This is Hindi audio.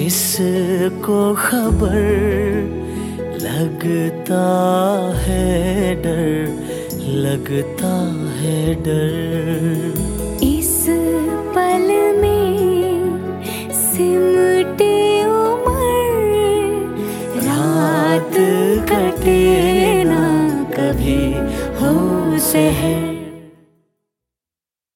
किसको खबर लगता है डर, लगता है डर। इस पल में सिमटे उम्र, रात कटे ना कभी हो सहर।